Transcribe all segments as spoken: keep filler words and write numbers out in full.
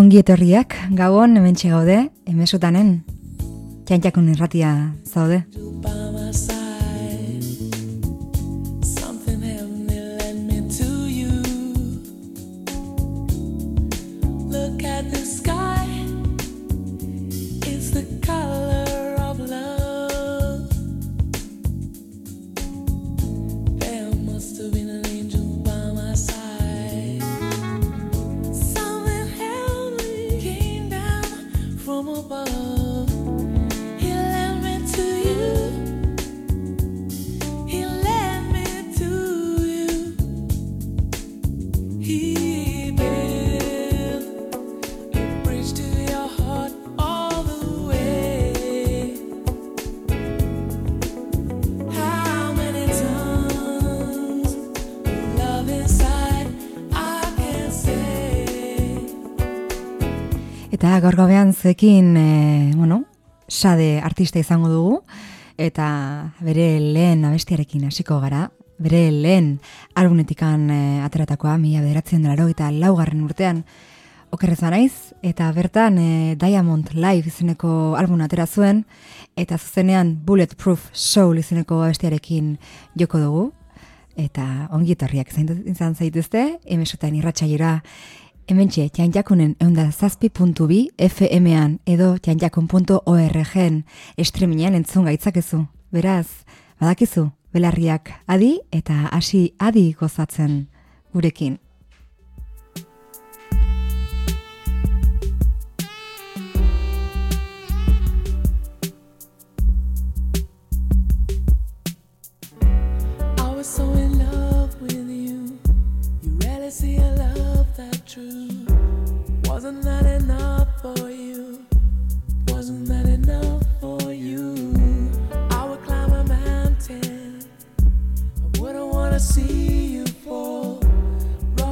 Ongi etorriak, gabon hementxe gaude, emesutanen, txantxakun irratia zaude. Eta gaur gauean zekin, e, bueno, Sade artista izango dugu, eta bere lehen abestiarekin hasiko gara, bere lehen albumetikan e, ateratakoa, mila bederatzen dela eta laugarren urtean okerreza naiz, eta bertan e, Diamond Live izeneko album atera zuen, eta zuzenean Bulletproof Soul izeneko abestiarekin joko dugu, eta ongi etorriak izan zaituzte, emesotan irratsaioa. Hementxe, txantxakunen eunda zazpi puntu bi F M-an edo txantxakun puntu org-en streamingan entzun gaitzakezu. Beraz, badakizu, belarriak adi eta hasi adi gozatzen gurekin. I was so in love with you. You rarely see a love that true. Wasn't that enough for you? Wasn't that enough for you? I would climb a mountain. I wouldn't want to see you fall.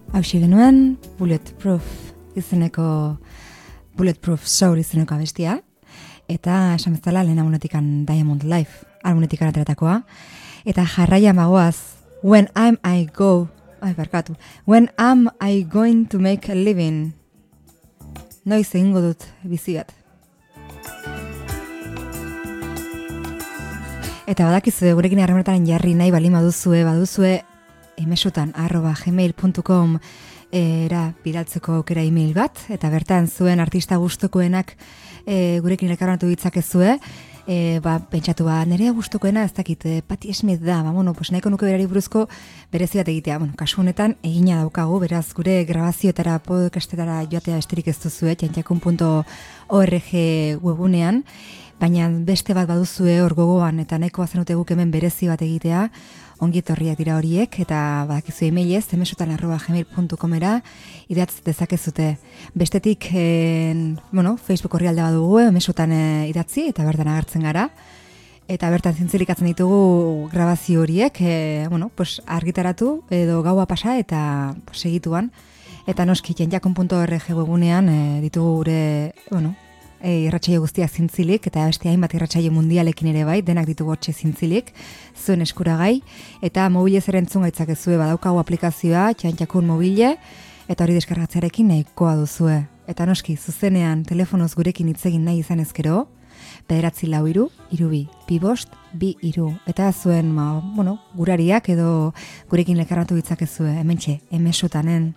Hauxe genuen Bulletproof izeneko Bulletproof Soul izeneko abestia, eta esan bezala lehen albumetikan Diamond Life albumetikan ateratakoa, eta jarraian bagoaz When am I go ai barkatu When am I going to make a living, noiz egingo dut bizi bat. Eta badakizue gurekin harremanetan jarri nahi balin baduzue, baduzue emesutan arroba gmail puntu com era bidaltzeko aukera email bat, eta bertan zuen artista gustukoenak e, gurekin elkarbanatu ditzakezue, e, ba, pentsatu ba, nire gustukoena ez dakit, e, Patti Smith da, ba, bueno, pues nahiko nuke berari buruzko berezi bat egitea. Bueno, kasu honetan egina daukagu, beraz gure grabazioetara, podcastetara joatea besterik ez duzue, txantxakun puntu org webunean, baina beste bat baduzue hor gogoan, eta nahiko bazenute guk hemen berezi bat egitea, ongi etorriak dira horiek, eta badakizu emailez, emesutan arroba gmail puntu comera idatz dezakezute. Bestetik, en, bueno, Facebook horri alde badugu, emesutan e, idatzi, eta bertan agertzen gara. Eta bertan zintzilikatzen ditugu grabazio horiek, e, bueno, pues argitaratu, edo gaua pasa, eta pues, segituan. Eta noski, txantxakun puntu org webunean e, ditugu gure, bueno, E, irratsaio guztiak zintzilik, eta beste hainbat irratsaio mundialekin ere bai, denak ditugu hortxe zintzilik, zuen eskuragai, eta mobilez ere entzun gaitzakezue badaukagu aplikazioa, txantxakun mobile, eta hori deskargatzearekin nahikoa duzue. Eta noski, zuzenean telefonoz gurekin hitz egin nahi izan ezkero, bederatzi lau iru, irubi, bi bost, bi iru, eta zuen, ma, bueno, gurariak edo gurekin lekarratu ditzakezue, hementxe, emesutanen.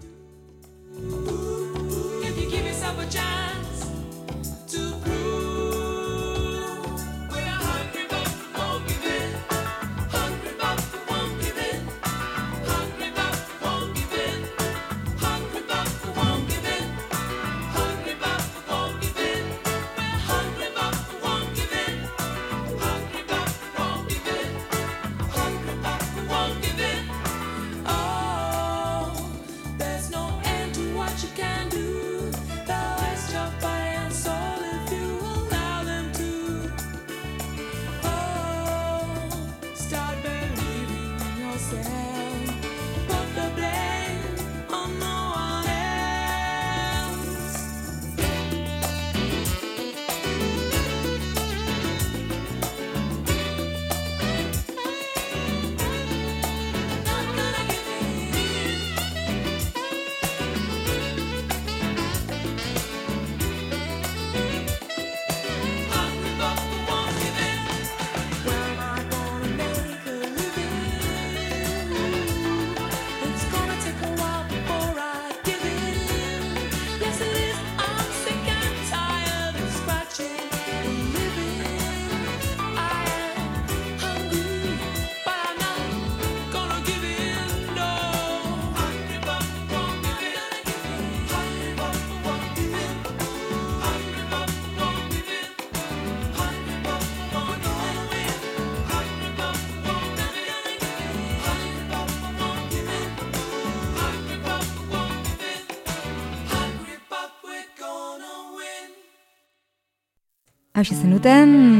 Hauxe zenuten,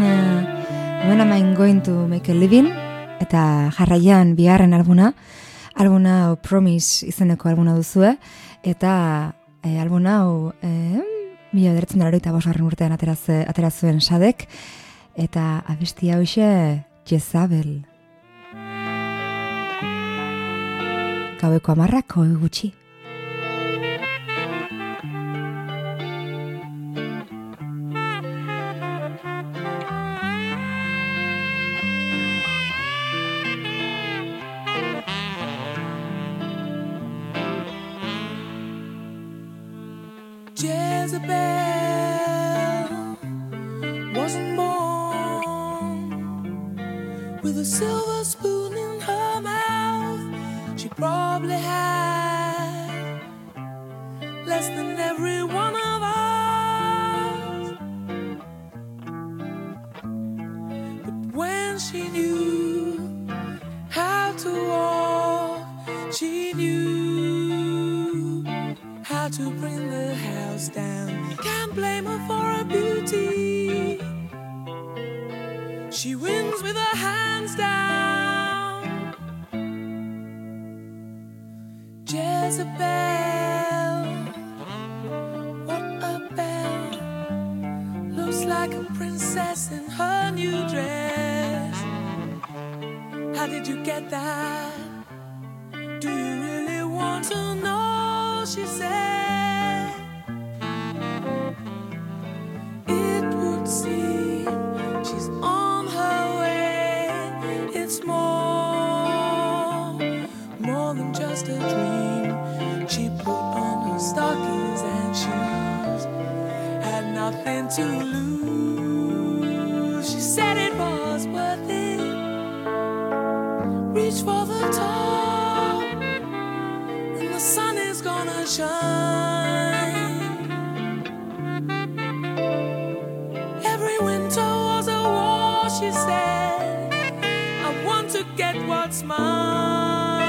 uh, When am I going to make a living, eta jarraian bigarren albuna, albuna Promise izeneko albuna duzue, eta e, albuna hau e, mila bederatziehun eta laurogeita bosgarren urtean ateraz, aterazuen Sadek, eta abesti hauxe Jezabel. Gaueko hamarrak hoi gutxi. Jezebel wasn't born with a silver spoon in her mouth. She probably had less than every one of us. But when she knew how to walk, she knew how to bring the house down. Can't blame her for her beauty. She wins with her hands down. Jezebel Jezebel, what a belle, looks like a princess in her new dress. How did you get that? Do you really want to know? She said, it would seem she's on her way. It's more, more than just a dream. She put on her stockings and shoes, had nothing to lose. She said it was worth it. Reach for the top, and the sun is gonna shine. Every winter was a war, she said. I want to get what's mine.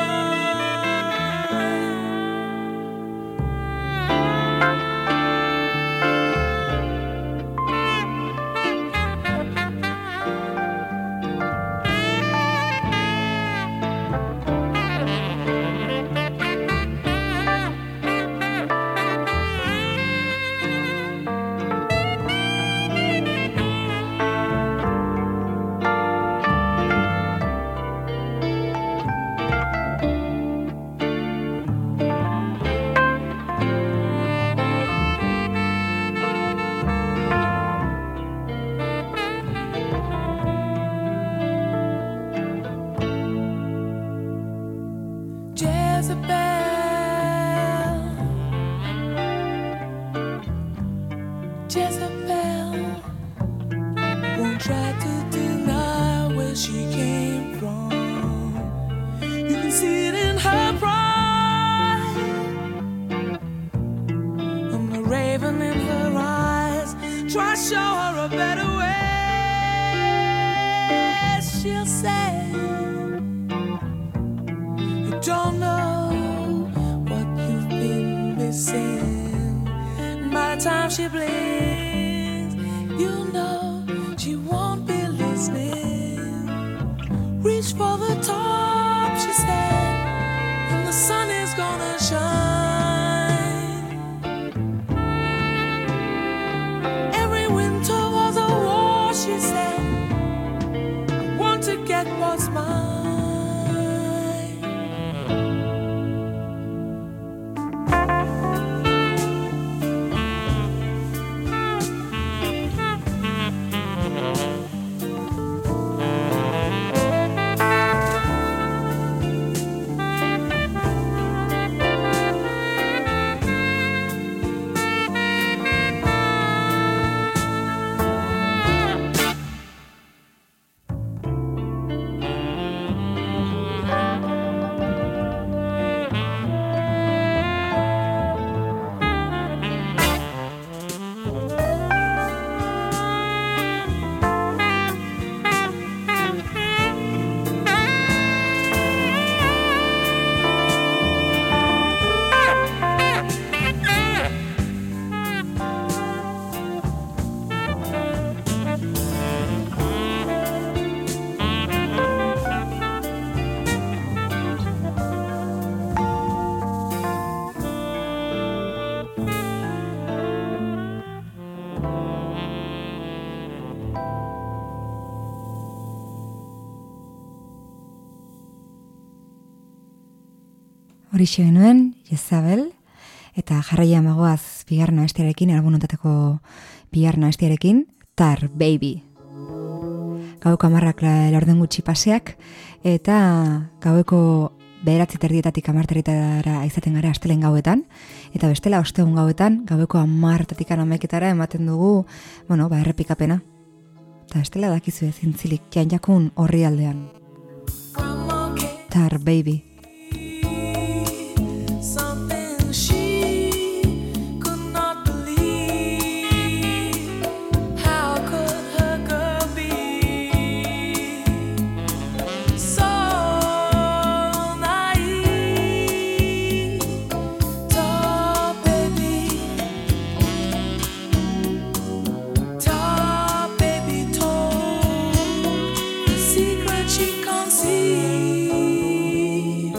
Jezebel won't try to deny where she came from. You can see it in her pride, and the raven in her eyes. Try to show her a better way. She'll say, you don't know what you've been missing. And by the time she blinks, you know she won't be listening. Reach for the top, she said, and the sun is gonna shine. Every winter was a war, she said. I want to get what's mine. Horixe genuen, Jezabel, eta jarraia magoaz bigarren abestiarekin, album honetako bigarren abestiarekin, Tar Baby. Gaueko hamarrak laurden gutxi paseak, eta gaueko bederatzi terdietatik hamarterritara izaten gara astelen gauetan, eta bestela ostegun gauetan, gaueko hamartatik hamaiketara ematen dugu, bueno, ba, errepikapena. Eta bestela dakizu ezintzilik, janjakun horri aldean. Tar Baby. She can't see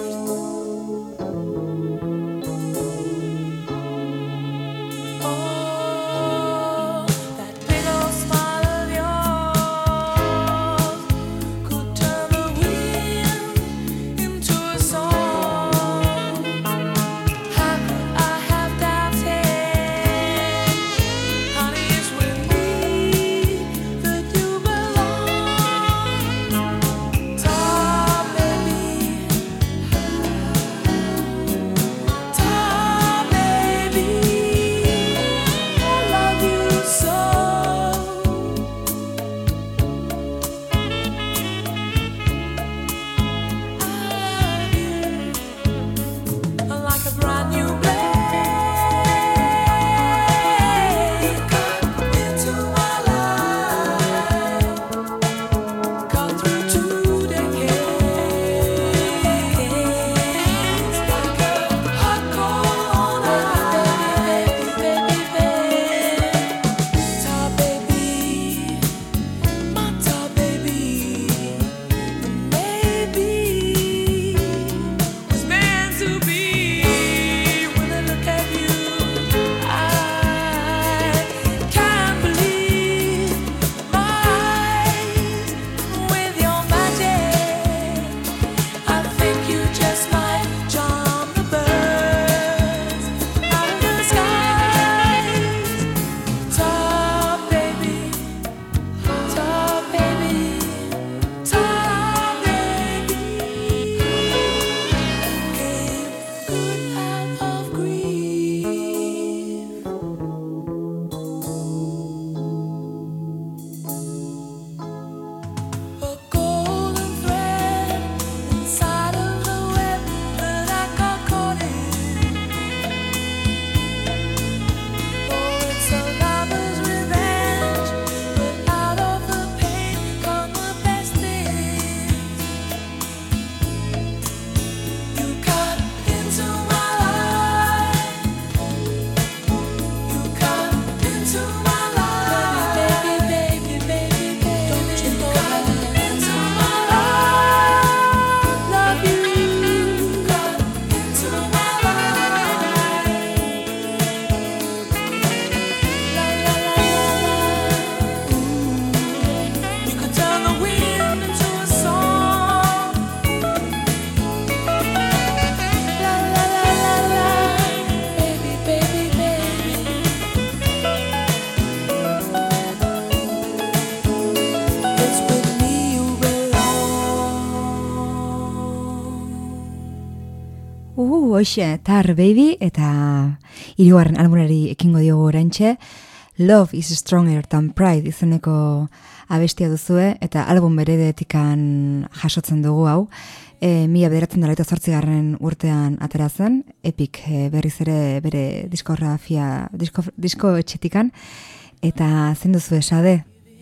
Uh, hoxe, Tar Baby eta hirugarren albumari ekingo diogu oraintxe. Love is Stronger Than Pride izeneko abestia duzue eta album beredetikan jasotzen dugu hau. E, mila bederatzen dela eta zortzigarren urtean atera zen, Epic e, berriz ere bere diskografia, disko, disko etxetikan, eta zen duzu esade?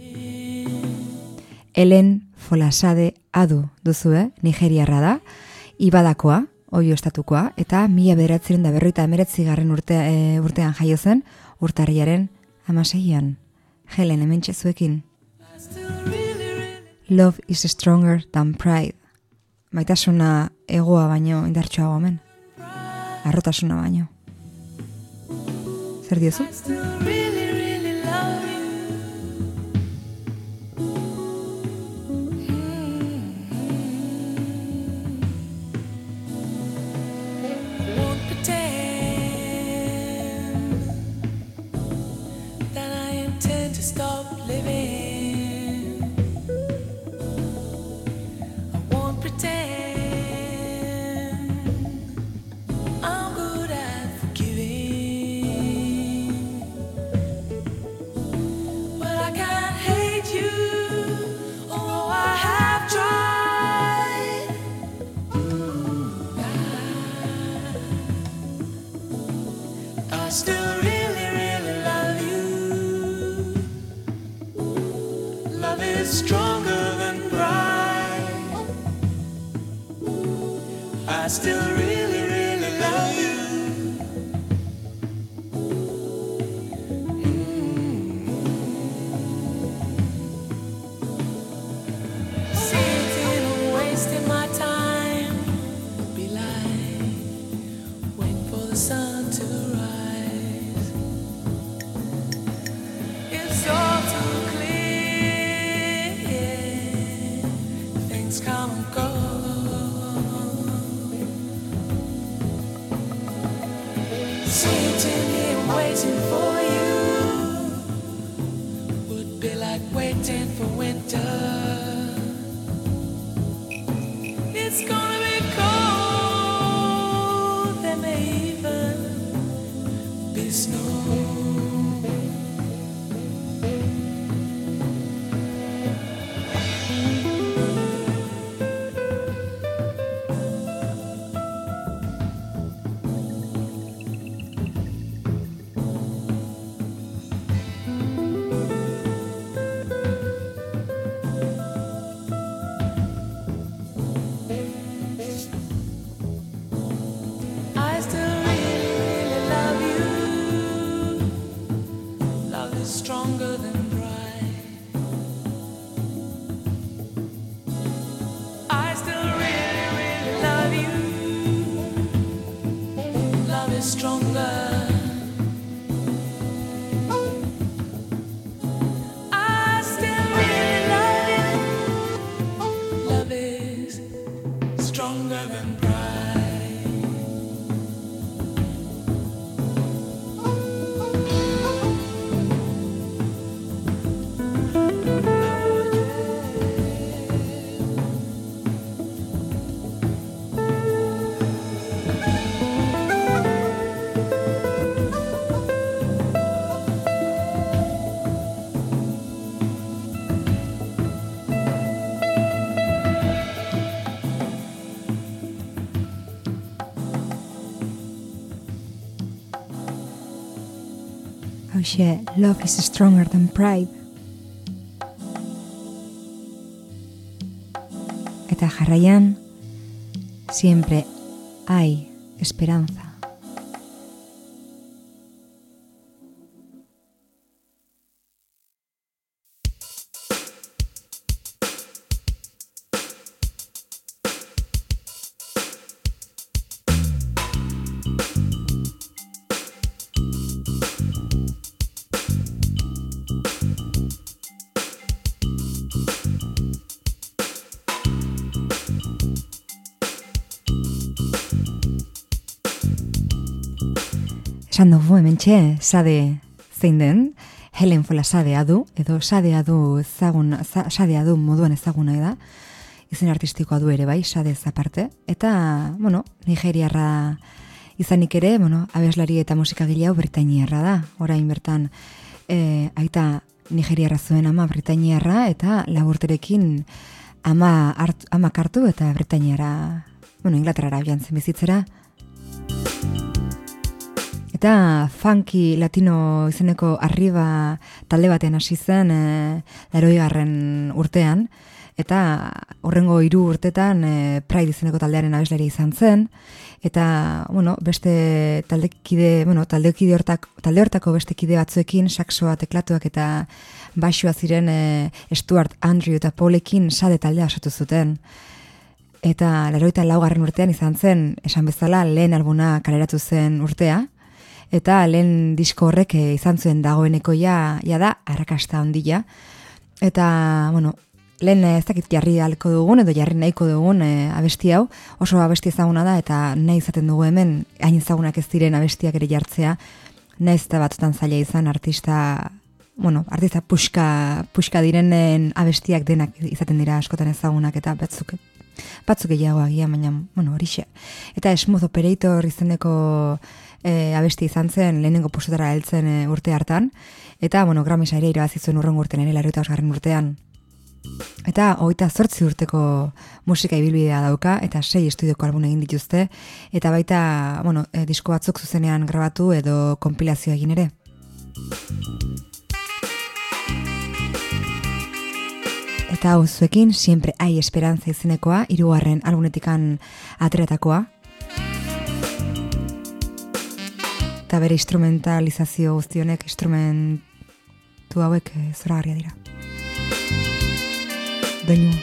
Ellen Folasade Adu duzue, Nigeriarra da, Ibadakoa, Oio estatukoa, eta mila bederatzen da berroita emeretzigarren urte, e, urtean jaio zen, urtarriaren amaseian. Helen, hementxe zuekin. Love is Stronger Than Pride. Maitasuna egoa baino indartsuago omen. Arrotasuna baino. Zer diozu? Stop living. I won't pretend I'm good at forgiving, but I can't hate you, although I have tried. I, I still really, really love you. Love is stronger than pride. I still really, really love you. Mm. Sitting and wasting my time would be like waiting for the sun to rise. It's all too clear. Things come and go. Sitting here waiting for you would be like waiting for winter. It's gonna be cold. There may even be snow. Stronger than pride. I still really, really love you. Love is stronger. I still really love you. Love is stronger than pride. Hoxe, Love is Stronger Than Pride. Eta jarraian, siempre hay esperanza. Esan dugu hementxe, sade zein den, Helen Folasade Adu, edo sadea du ezagun, sadea du moduan ezaguna da, izen artistikoa du ere bai, Sade aparte, eta, bueno, nigeriarra izanik ere, bueno, abeslari eta musikagile hau britainiarra da, orain bertan e, aita nigeriarra zuen ama britainiarra, eta laburterekin ama, hart, ama kartu eta britainiara, bueno, Inglaterrara joan zen bizitzera. Eta funky latino izeneko arriba talde batean hasi zen e, laroigarren urtean, eta horrengo hiru urtetan e, Pride izeneko taldearen abeslaria izan zen, eta, bueno, beste taldekide, bueno, taldekide hortak, talde hortako beste kide batzuekin, saxoa, teklatuak eta baixua ziren e, Stuart, Andrew eta Paulekin Sade taldea osatu zuten. Eta laroita laugarren urtean izan zen, esan bezala, lehen albuna kaleratu zen urtea, eta lehen disko horrek izan zuen dagoeneko ja, ja da, arrakasta ondila. Eta, bueno, lehen ez dakit jarri alko dugun, edo jarri nahiko dugun e, abesti hau, oso abesti ezaguna da, eta nahi izaten dugu hemen, hain ezagunak ez diren abestiak ere jartzea, nahiz eta batzutan zaila izan artista, bueno, artista puxka, puxka direnen abestiak denak izaten dira askotan ezagunak, eta batzuk, batzuk egiago agia, baina, bueno, horixe. Eta Smooth Operator izeneko e, abesti izan zen, lehenengo postutara heltzen e, urte hartan, eta, bueno, Grammys ere irabazi zuen urrengo urtean ere, laurogeita bosgarren urtean. Eta hogeita zortzi urteko musika ibilbidea dauka, eta sei estudioko album egin dituzte, eta baita, bueno, e, disko batzuk zuzenean grabatu edo konpilazio egin ere. Eta hau zuekin, Siempre Hay Esperanza izenekoa, hirugarren albumetikan ateratakoa. Eta bere instrumentalizazio guztionek, instrumentu hauek e, zoragarria dira. Doinu.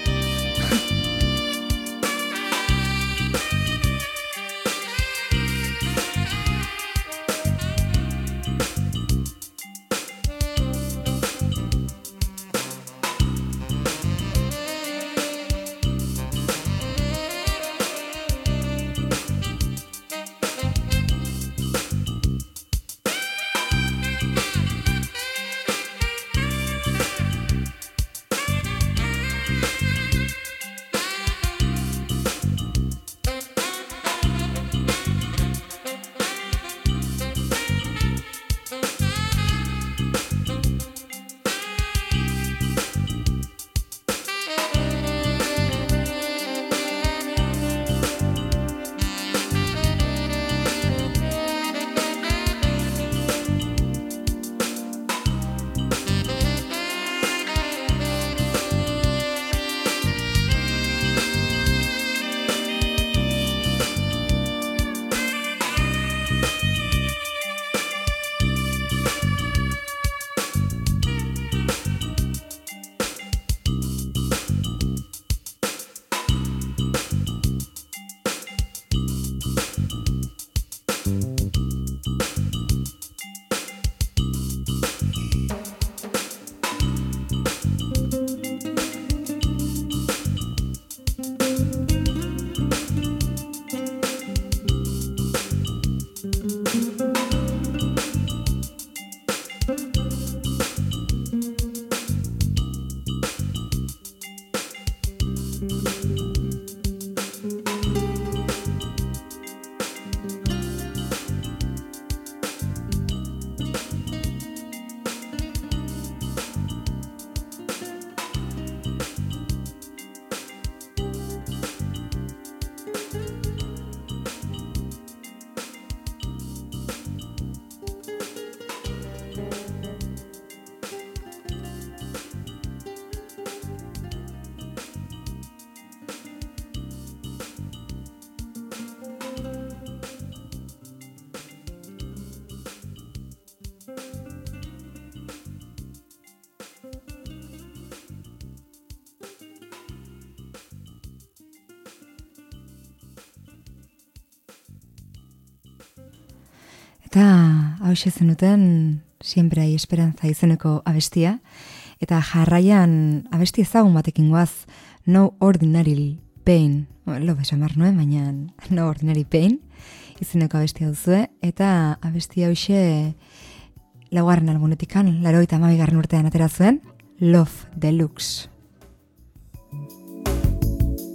Eta hau zenuten Siempre Hay Esperanza izeneko abestia, eta jarraian abesti ezagun batekin goaz, No Ordinary Pain, lo besamar noen, baina No Ordinary Pain izeneko abestia duzue, eta abestia hoxe laugarren albunetikan, laurogeita hamabigarren urtean atera zuen, Love Deluxe.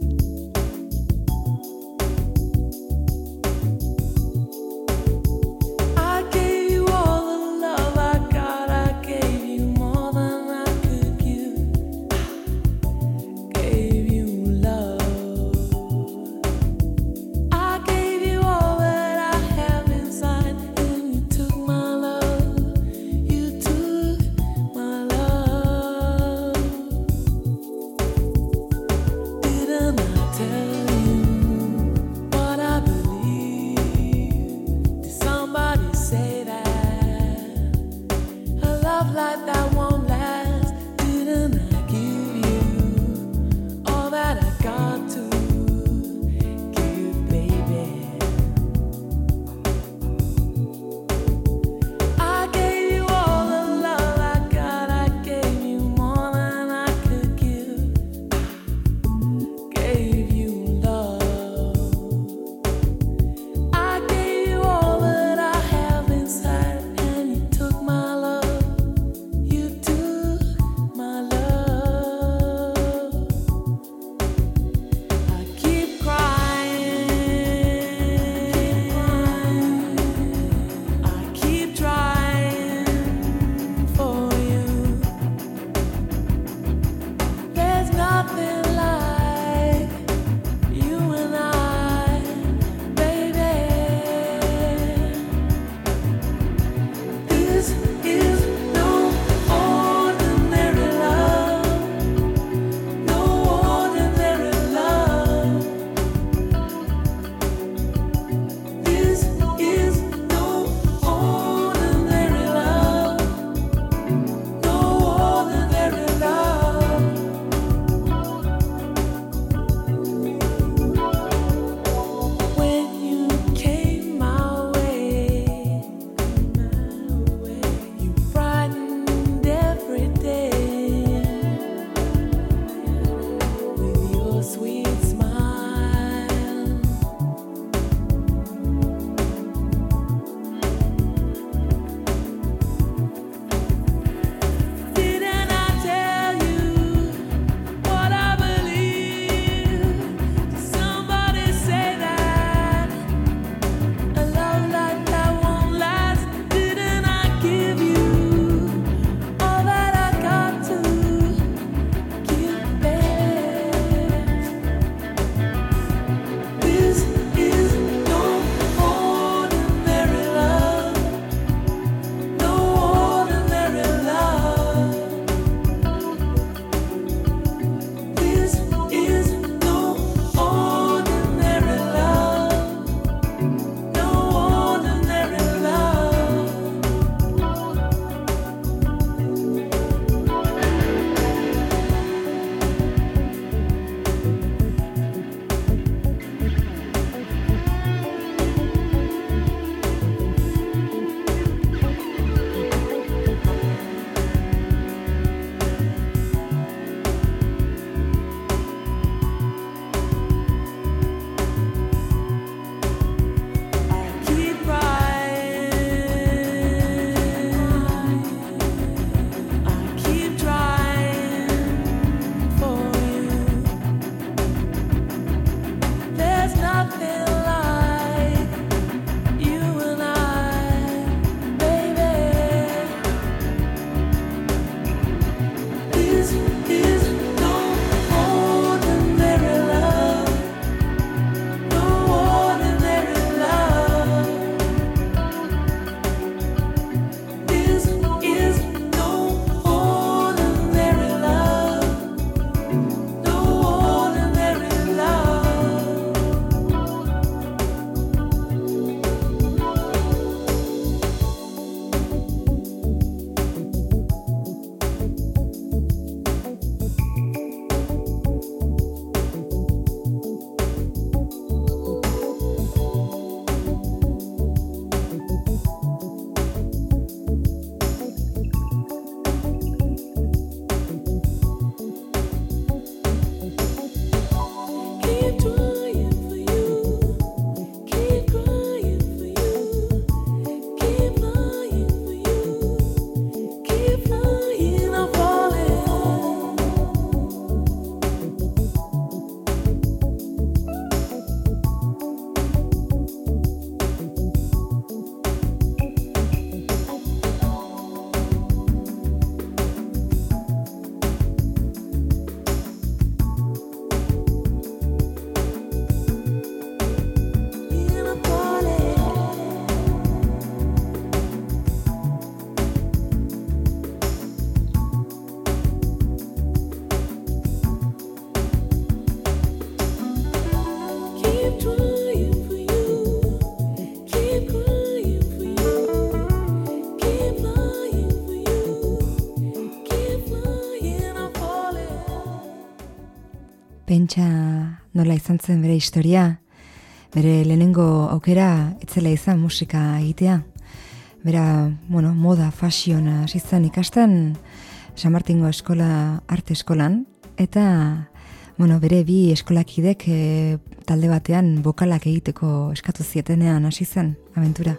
pentsa nola izan zen bere historia, bere lehenengo aukera etzela izan musika egitea. Bera, bueno, moda, fashion hasi zen ikasten San Martingo eskola, arte eskolan, eta bueno, bere bi eskolakidek e, talde batean bokalak egiteko eskatu zietenean hasi zen abentura.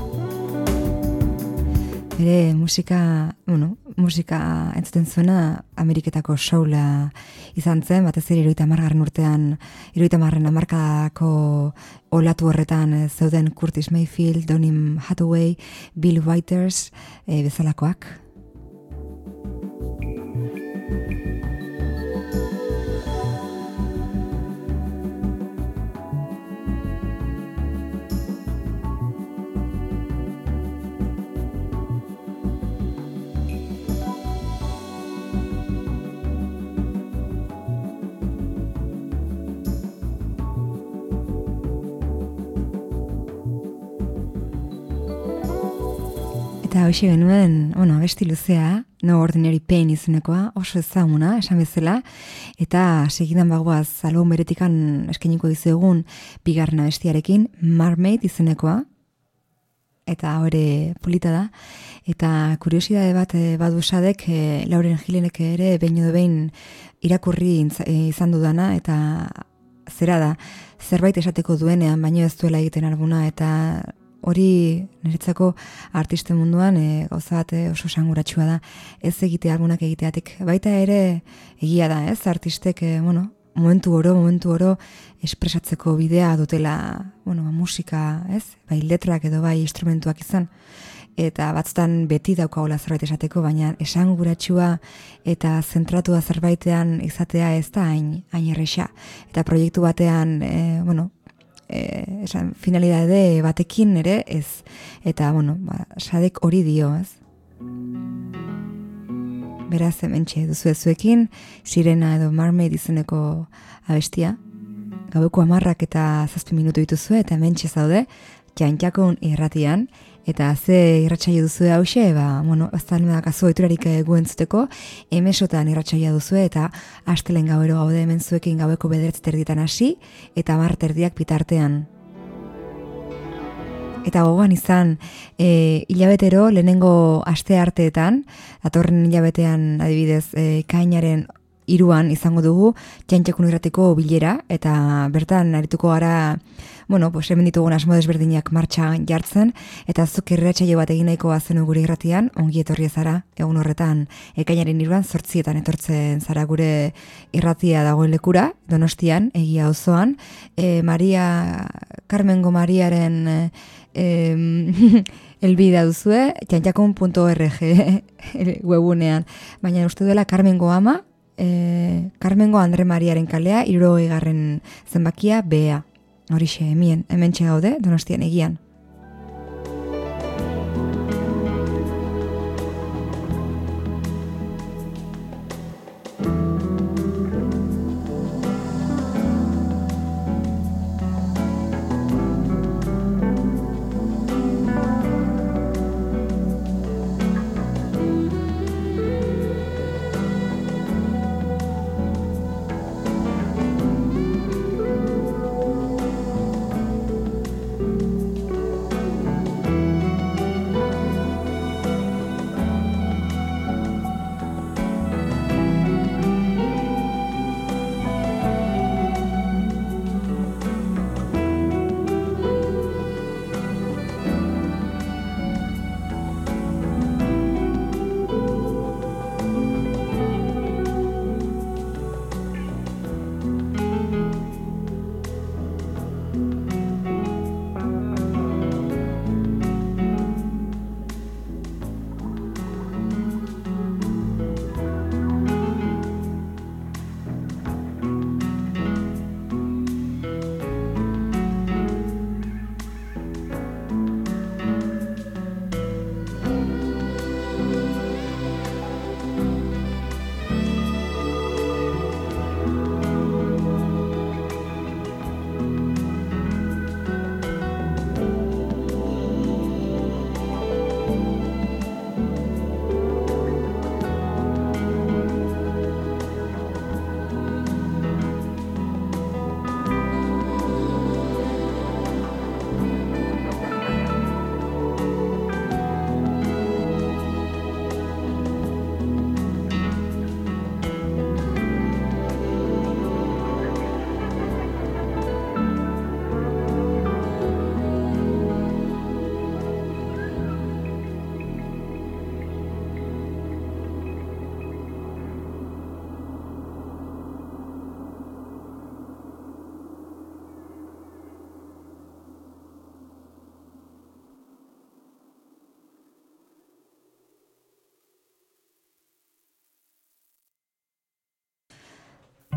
Bere musika, bueno, musika entzuten zuena Ameriketako soula izan zen, batez ere hirurogeita hamargarren urtean, hirurogeita hamarren hamarkadako olatu horretan e, zeuden Curtis Mayfield, Donny Hathaway, Bill Withers e, bezalakoak. Eta hoxe genuen, bueno, abesti luzea, No Ordinary Pain izenekoa, oso ezaguna, esan bezala, eta segidan bagoaz, album beretikan eskainiko dizuegun bigarren abestiarekin, Mermaid izenekoa, eta hori polita da, eta kuriosidade bat e, badu sadek, e, Lauren Hillenek ere behin edo behin irakurri izan dudana, eta zera da, zerbait esateko duenean, baino ez duela egiten albuna, eta hori niretzako artisten munduan e, gauza bat e, oso sanguratsua da, ez egite albunak egiteatik. Baita ere egia da, ez? Artistek, e, bueno, momentu oro, momentu oro espresatzeko bidea dutela, bueno, musika, ez? Bai letrak edo bai instrumentuak izan. Eta batzutan beti daukagola zerbait esateko, baina esanguratsua eta zentratua zerbaitean izatea ez da hain, hain erresa. Eta proiektu batean, e, bueno, Eh, esan, finalidade batekin ere ez, eta bueno, ba, sadek hori dio, ez? Beraz, hementxe duzu zuekin, Sirena edo Mermaid izeneko abestia, gaueko hamarrak eta zazpi minutu dituzue, eta hementxe zaude, Txantxakun irratian, eta ze irratsaio duzue hause, ba, bueno, aztan kasu oiturarik gu entzuteko, emesotan irratsaioa duzue, eta astelen gauero gaude hemen zuekin gaueko bederatzi terdietan hasi, eta hamar terdiak bitartean. Eta gogoan izan, e, hilabetero lehenengo aste arteetan, datorren hilabetean adibidez, e, kainaren hiruan izango dugu Txantxakun irratiko bilera, eta bertan arituko gara, bueno, pues hemen ditugun asmo desberdinak martxan jartzen, eta zuk irratsaio bat egin nahikoa zenu gure irratian, ongi etorri zara, egun horretan, ekainaren hiruan zortzietan etortzen zara gure irratia dagoen lekura, Donostian, egia auzoan, e, Maria, Carmengo Mariaren e, e, elbida duzue, txantxakun puntu org webunean, baina uste duela Carmengo ama, e, Carmengo Andre Mariaren kalea, hirurogei garren zenbakia, bea. Horixe, hemen, hemen txegaude, Donostian egian.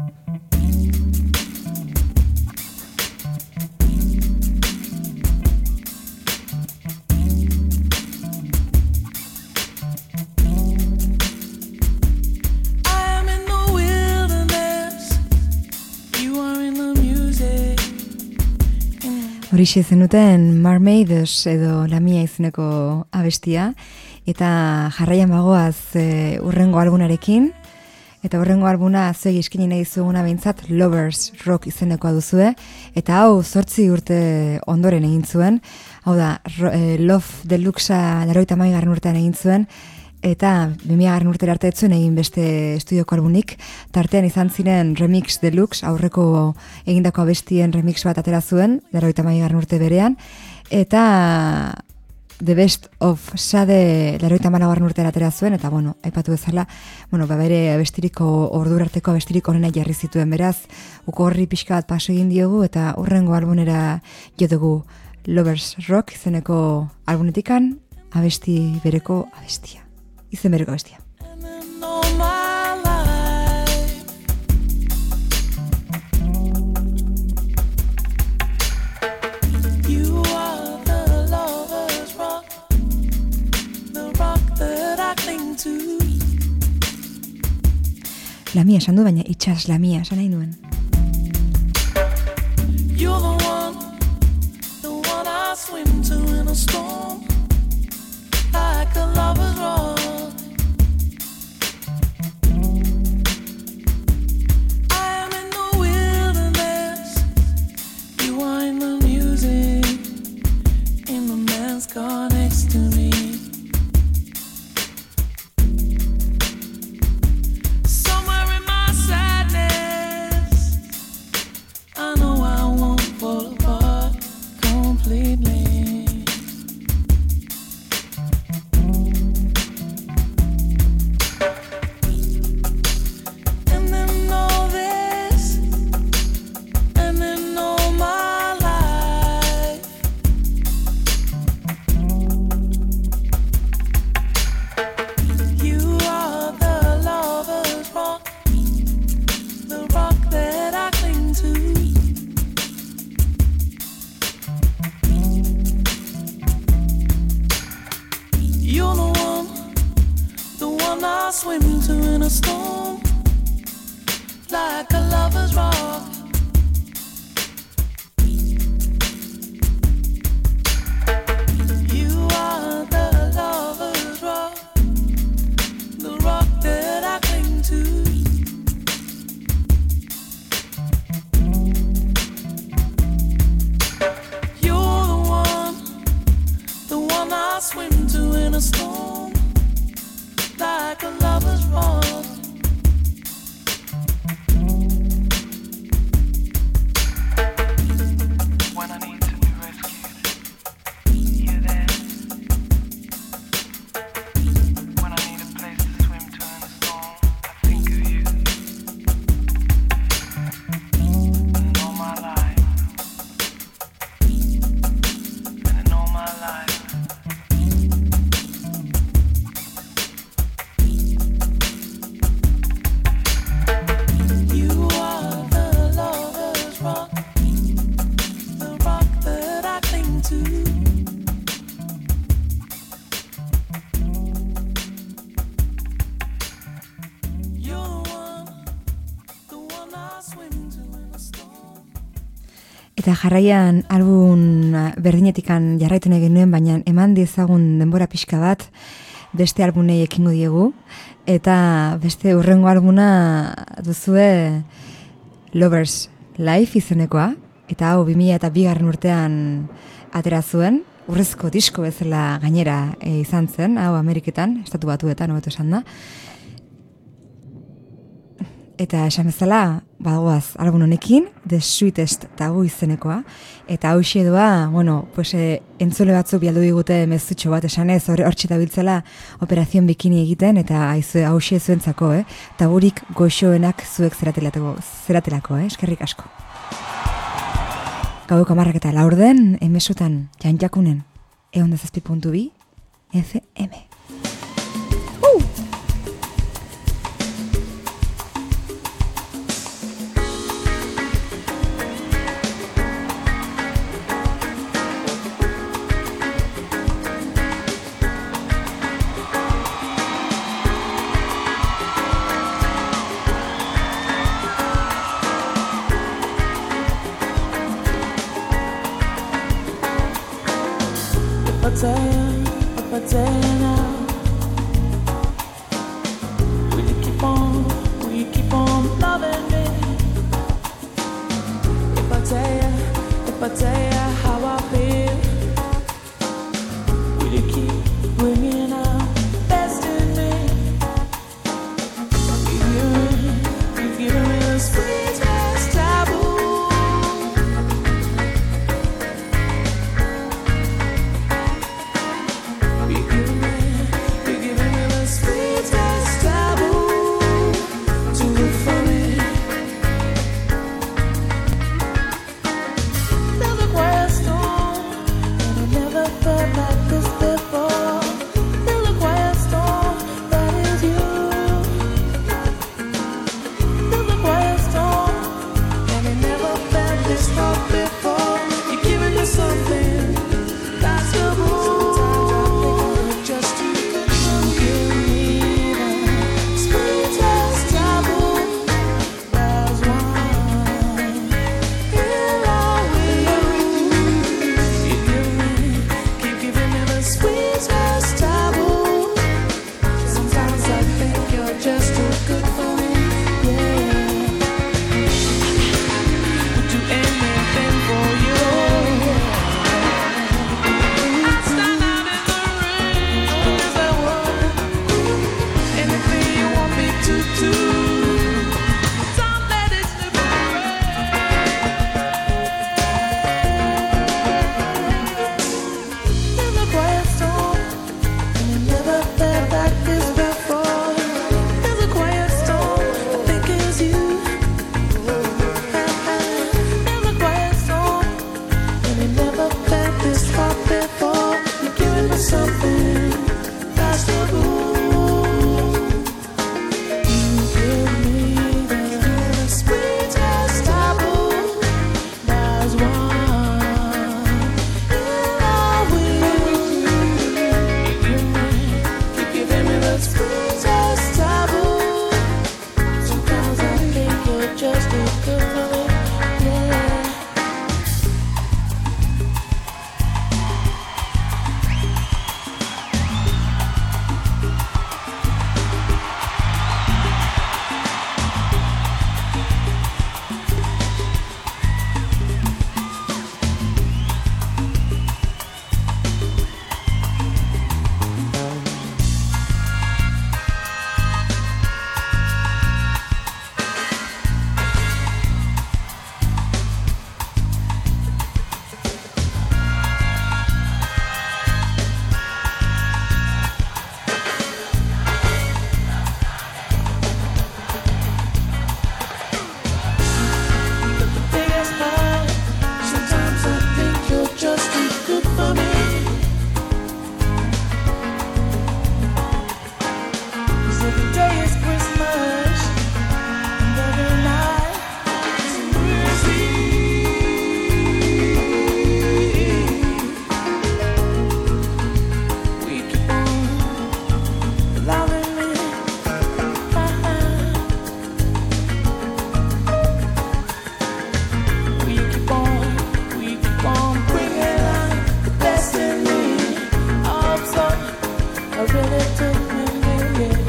Horixe zenuten Mermaids edo Lamia izeneko abestia, eta jarraian bagoaz e, urrengo albunarekin, eta urrengo albuna zuegi eskini nahi zuguna behintzat Lovers Rock izenekoa duzue, eta hau zortzi urte ondoren egin zuen, hau da e, Love Deluxea laroita maigarren urtean egin zuen, eta bimiagarren urtera arte etzuen egin beste estudioko albunik, tartean izan ziren Remix Deluxe, aurreko egindako abestien remix bat atera zuen, laroita maigarren urte berean, eta The Best of Sade laroita malagarren urtera atera zuen, eta bueno, aipatu bezala, bueno, ba bere abestiriko ordura arteko abestirik onena jarri zituen, beraz, uko horri pixka bat paso egin diogu, eta urrengo albunera jo dugu Lovers Rock izeneko albunetikan, abesti bereko abestia. Izen bereko abestia. Lamia esan du, baina itxas Lamia esan nahi nuen. You're the one, the one I swim to in a storm, like a lover's rock. I am in the wilderness, you are in the music, in the man's car next to me. Eta jarraian album berdinetikan jarraitu nahi genuen, baina eman diezagun denbora pixka bat beste albumei ekingo diegu, eta beste urrengo albuna duzue Lovers Life izenekoa, eta hau bi mila bigarren urtean atera zuen, urrezko disko bezala gainera e, izan zen, hau Ameriketan, estatu batuetan, hobeto esan da. Eta esan bezala, bagoaz album honekin, The Sweetest Taboo izenekoa, eta hau doa, bueno, pues, e, entzule batzuk bialdu digute mezutxo bat esanez, hortxe biltzela Operazion Bikini egiten, eta hau zuentzako, eh? Taburik goxoenak zuek zeratelako, zeratelako eh? Eskerrik asko. Gaueko hamarrak eta laurden, emesotan, jantjakunen, egon da zazpi puntu bi, F M. Uh! I tell you, if I tell you now, will you keep on, will you keep on loving me? If I tell you, if I tell you how I feel, will you keep bringing out the best in me? You've given me, you've given me the sweetest taboo. You've given me, you've given me the sweetest taboo. Too good for me. There's a quiet storm, and I never felt like this before. There's a quiet storm, that is you. There's a quiet storm, and I never felt this love before. You're giving me something that's taboo. Sometimes I think you're just too good for me. The sweetest taboo. That's why in love with you. You give me, keep giving me the sweetest taboo. Sometimes I think you're just too good for me. Yeah, would do anything for you. Stand out in the rain, yes I would. Anything you want me to do. Don't let it slip away. There's a quiet storm, and I never felt like this before. There's a quiet storm, I think it's you. There's a quiet storm, and I never felt this hot before. You're giving me something that's taboo. You give me the sweetest taboo. That's why in love with you. You give me, keep giving me the sweetest taboo. Sometimes I think you're just too good for me. Yeah. Biggest heart. Sometimes I think you're just too good for me. 'Cause every day is Christmas, and every night is New Year's Eve. We keep on loving me. We keep on, we keep on bringing out the best in me. I'm sorry, I really took me, yeah.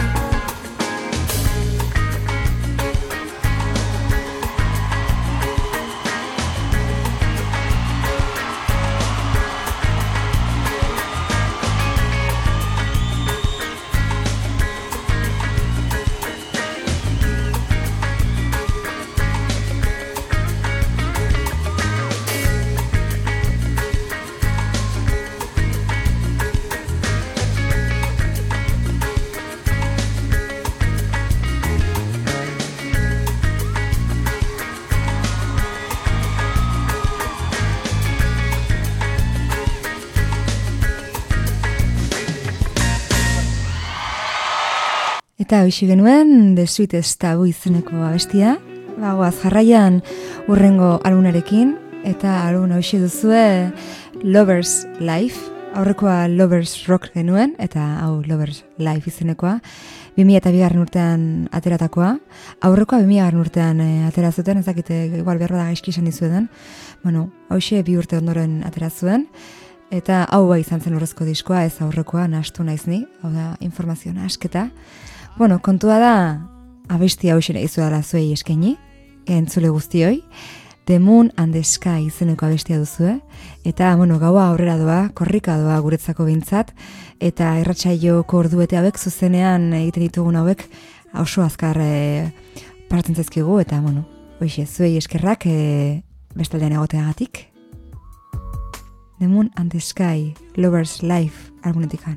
Eta hoxe genuen The Sweetest Taboo izeneko abestia. Bagoaz jarraian urrengo albunarekin, eta album hoxe duzue Lovers Life. Aurrekoa Lovers Rock genuen, eta hau Lovers Life izenekoa. bi mila bigarren urtean ateratakoa. Aurrekoa bi mila urtean e, atera zuten, ezakite igual berro da gaizki esan dizuetan. Bueno, hoxe bi urte ondoren atera zuen. Eta hau bai izan zen urrezko diskoa, ez aurrekoa, nahastu naiz ni, hau da informazio nahasketa. Bueno, kontua da, abesti hau xene izuela zuei eskaini, entzule guztioi, The Moon and the Sky izeneko abestia duzue, eta, bueno, gaua aurrera doa, korrika doa guretzako bintzat, eta irratsaioko orduete hauek zuzenean egiten ditugun hauek oso azkar e, partzen zaizkigu, eta, bueno, hoixe, zuei eskerrak e, bestaldean egoteagatik. The Moon and the Sky, Lover's Life, albumetikan.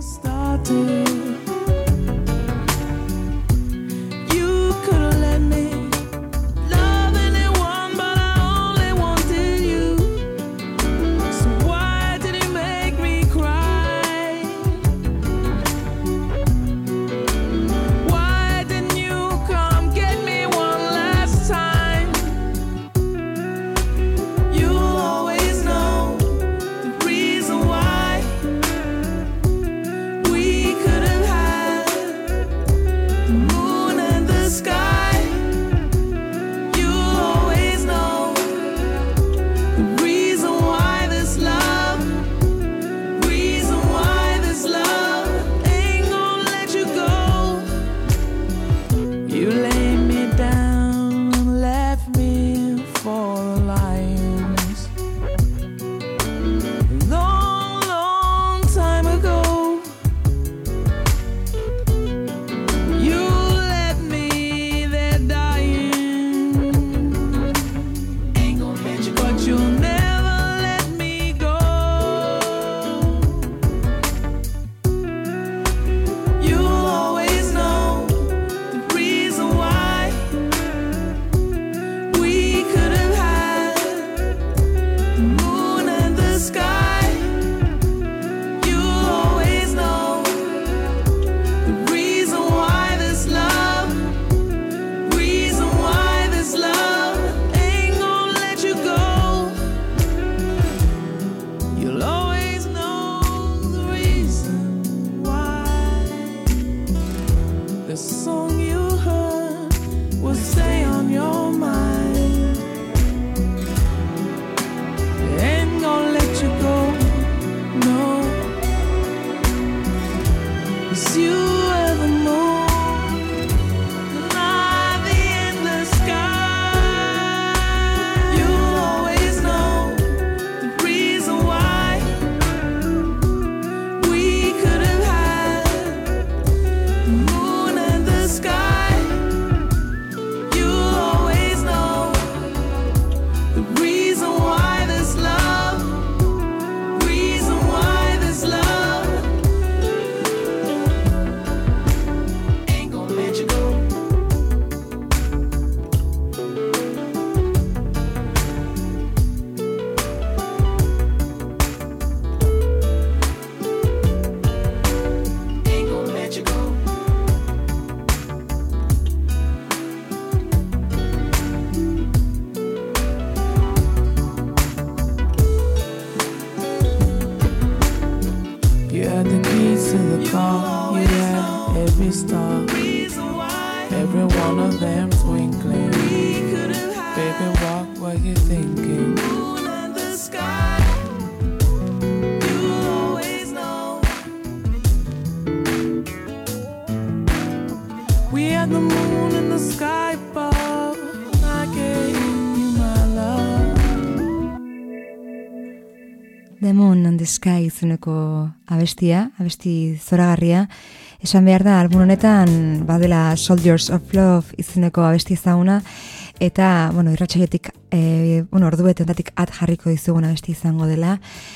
The Moon and the Sky izeneko abestia, abesti zoragarria. Esan behar da, album honetan badela Soldiers of Love izeneko abesti ezaguna, eta, bueno, irratsaiotik, e, bueno, orduetenetatik at jarriko dizugun abesti izango dela,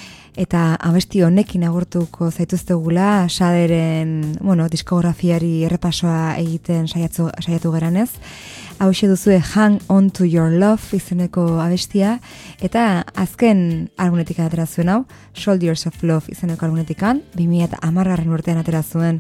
eta abesti honekin agurtuko zaituztegula, Saderen, bueno, diskografiari errepasoa egiten saiatu, saiatu geranez. Hau duzue Hang On To Your Love izeneko abestia, eta azken albunetik atera zuen hau, Soldiers of Love izeneko albunetikan, bi mila hamargarren urtean atera zuen,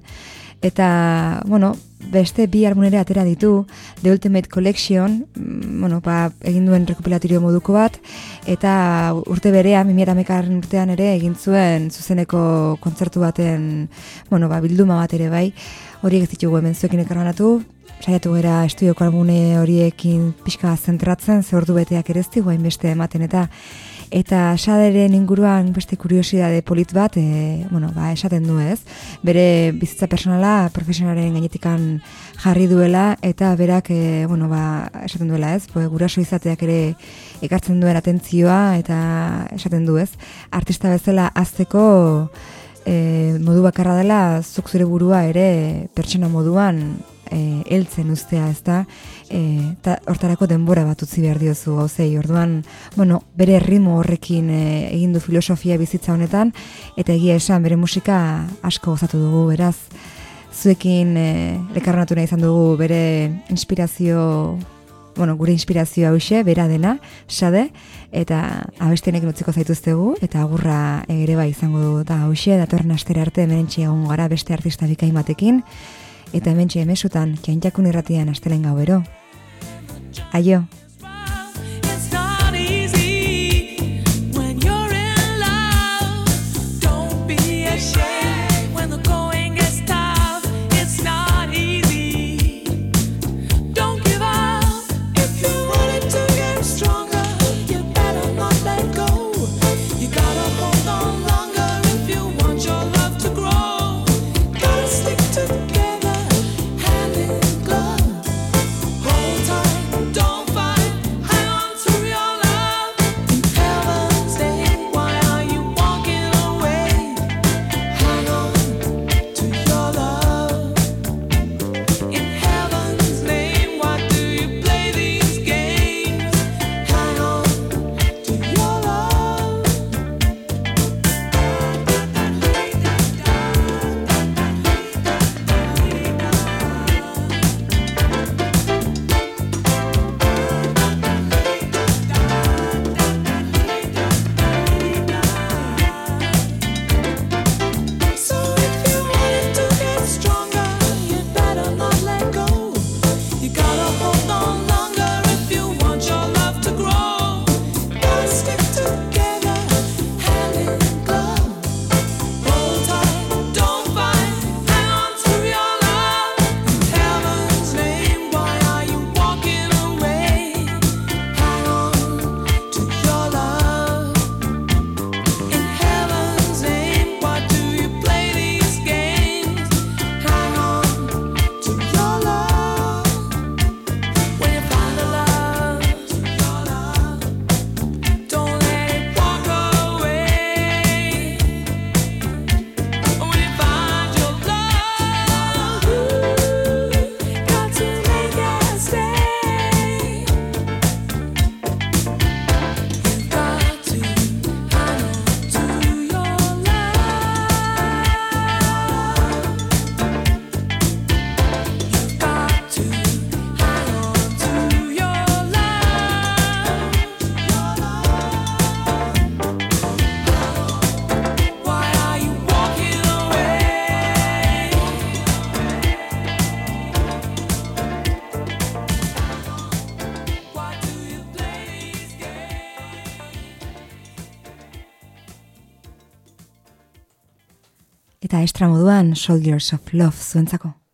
eta, bueno, beste bi albunere atera ditu, The Ultimate Collection, bueno, ba, egin duen rekopilatorio moduko bat, eta urte berean, bi mila hamargarren urtean ere, egin zuen zuzeneko kontzertu baten, bueno, ba, bilduma bat ere bai, horiek ez ditugu hemen zuekin ekarbanatu, saiatu gara estudioko albune horiekin pixka zentratzen, ze ordu beteak erezti, guain beste ematen, eta Eta Xaderen inguruan beste kuriosidade polit bat, e, bueno, ba, esaten du ez, bere bizitza personala profesionalaren gainetikan jarri duela, eta berak, e, bueno, ba, esaten duela ez, pues, guraso izateak ere ekartzen duen atentzioa, eta esaten du ez, artista bezala hazteko e, modu bakarra dela, zuk zure burua ere pertsona moduan E, heltzen ustea, ez da, e, ta, hortarako denbora bat utzi behar diozu gauzei, orduan, bueno, bere ritmo horrekin e, egin du filosofia bizitza honetan, eta egia esan, bere musika asko gozatu dugu, beraz, zuekin e, lekarronatu nahi izan dugu bere inspirazio, bueno, gure inspirazioa hause, bera dena, Xade, eta abestenekin utziko zaituztegu, eta agurra ere bai izango dugu, da hause, datorren astera arte hementxe egon gara beste artista bikaimatekin, eta hementxe emesutan, Kianjakun irratian astelen gauero. Aio! Eta extra moduan Soldiers of Love zuentzako.